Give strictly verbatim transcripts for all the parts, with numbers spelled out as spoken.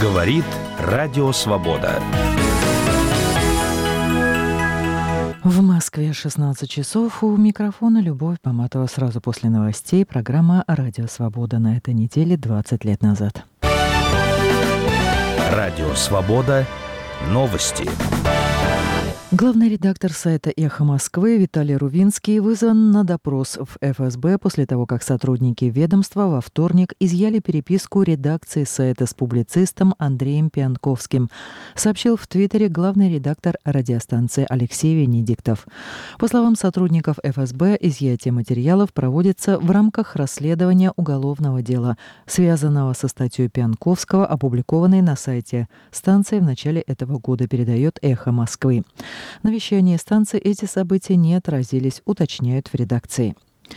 Говорит Радио Свобода. В Москве шестнадцать часов. У микрофона Любовь Поматова. Сразу после новостей программа «Радио Свобода» на этой неделе двадцать лет назад. Радио Свобода. Новости. Главный редактор сайта «Эхо Москвы» Виталий Рувинский вызван на допрос в эф эс бэ после того, как сотрудники ведомства во вторник изъяли переписку редакции сайта с публицистом Андреем Пьянковским, сообщил в Твиттере главный редактор радиостанции Алексей Венедиктов. По словам сотрудников эф эс бэ, изъятие материалов проводится в рамках расследования уголовного дела, связанного со статьей Пьянковского, опубликованной на сайте станции в начале этого года, передает «Эхо Москвы». На вещании станции эти события не отразились, уточняют в редакции.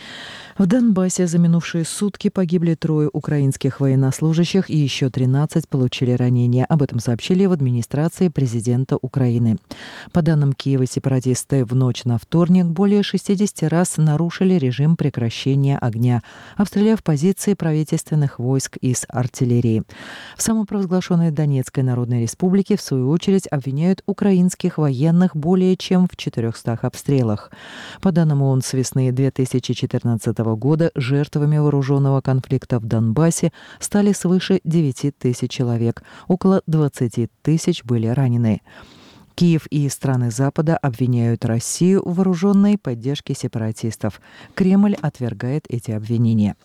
В Донбассе за минувшие сутки погибли трое украинских военнослужащих и еще тринадцать получили ранения. Об этом сообщили в администрации президента Украины. По данным Киева, сепаратисты в ночь на вторник более шестьдесят раз нарушили режим прекращения огня, обстреляв позиции правительственных войск из артиллерии. В самопровозглашенной Донецкой Народной Республике, в свою очередь, обвиняют украинских военных более чем в четырехстах обстрелах. По данным ООН, с весны две тысячи четырнадцатого года жертвами вооруженного конфликта в Донбассе стали свыше девяти тысяч человек. Около двадцати тысяч были ранены. Киев и страны Запада обвиняют Россию в вооруженной поддержке сепаратистов. Кремль отвергает эти обвинения.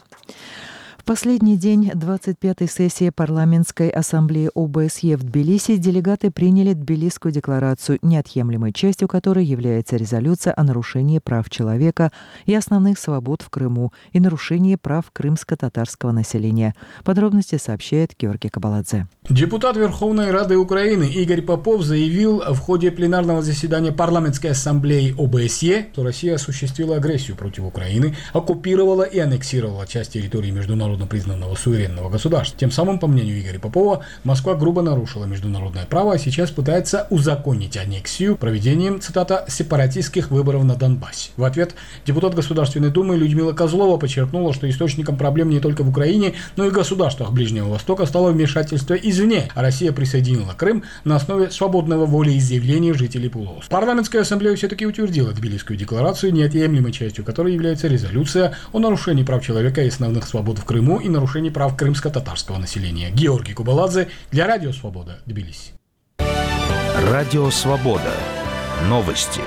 В последний день двадцать пятой сессии парламентской ассамблеи о бэ эс е в Тбилиси делегаты приняли Тбилисскую декларацию, неотъемлемой частью которой является резолюция о нарушении прав человека и основных свобод в Крыму и нарушении прав крымско-татарского населения. Подробности сообщает Георгий Кабаладзе. Депутат Верховной Рады Украины Игорь Попов заявил в ходе пленарного заседания парламентской ассамблеи о бэ эс е, что Россия осуществила агрессию против Украины, оккупировала и аннексировала часть территории международного признанного суверенного государства. Тем самым, по мнению Игоря Попова, Москва грубо нарушила международное право, а сейчас пытается узаконить аннексию проведением, цитата, «сепаратистских выборов на Донбассе». В ответ депутат Государственной Думы Людмила Козлова подчеркнула, что источником проблем не только в Украине, но и в государствах Ближнего Востока стало вмешательство извне, а Россия присоединила Крым на основе свободного волеизъявления жителей полуострова. Парламентская ассамблея все-таки утвердила Тбилисскую декларацию, неотъемлемой частью которой является резолюция о нарушении прав человека и основных свобод в Крыму и нарушении прав крымско-татарского населения. Георгий Кубаладзе для Радио Свобода, Тбилиси. Радио Свобода. Новости.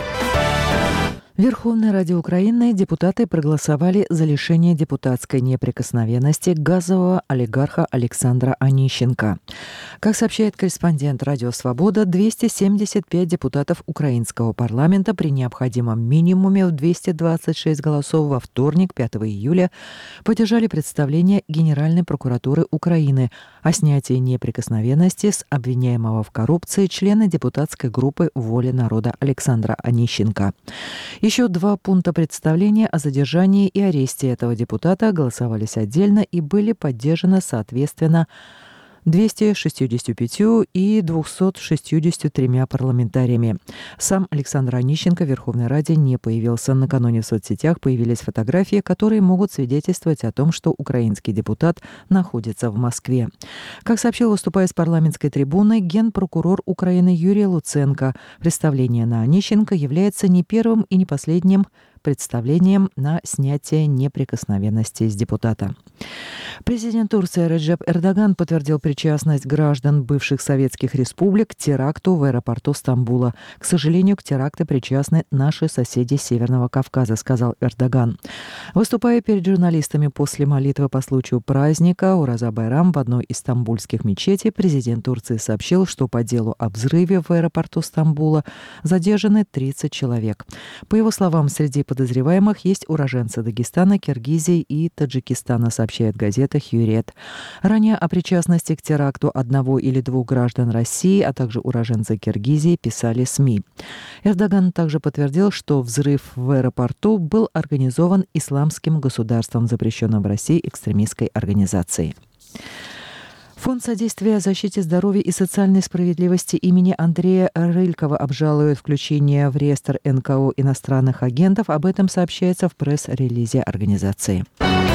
В Верховной Раде Украины депутаты проголосовали за лишение депутатской неприкосновенности газового олигарха Александра Онищенко. Как сообщает корреспондент Радио Свобода, двести семьдесят пять депутатов украинского парламента при необходимом минимуме в двести двадцать шесть голосов во вторник, пятого июля, поддержали представление Генеральной прокуратуры Украины о снятии неприкосновенности с обвиняемого в коррупции члена депутатской группы «Воля народа» Александра Онищенко. Еще два пункта представления о задержании и аресте этого депутата голосовались отдельно и были поддержаны соответственно двумястами шестьюдесятью пятью и двумястами шестьюдесятью тремя парламентариями. Сам Александр Онищенко в Верховной Раде не появился. Накануне в соцсетях появились фотографии, которые могут свидетельствовать о том, что украинский депутат находится в Москве. Как сообщил, выступая с парламентской трибуны, генпрокурор Украины Юрий Луценко, представление на Онищенко является не первым и не последним представлением на снятие неприкосновенности с депутата. Президент Турции Реджеп Эрдоган подтвердил причастность граждан бывших советских республик к теракту в аэропорту Стамбула. К сожалению, к теракту причастны наши соседи Северного Кавказа, сказал Эрдоган. Выступая перед журналистами после молитвы по случаю праздника Ураза-Байрам в одной из стамбульских мечетей, президент Турции сообщил, что по делу о взрыве в аэропорту Стамбула задержаны тридцать человек. По его словам, среди подозреваемых есть уроженцы Дагестана, Киргизии и Таджикистана, сообщает газета «Хюррет». Ранее о причастности к теракту одного или двух граждан России, а также уроженцы Киргизии, писали СМИ. Эрдоган также подтвердил, что взрыв в аэропорту был организован исламским государством, запрещенным в России экстремистской организацией. Фонд содействия защите здоровья и социальной справедливости имени Андрея Рылькова обжалует включение в реестр эн ка о иностранных агентов. Об этом сообщается в пресс-релизе организации.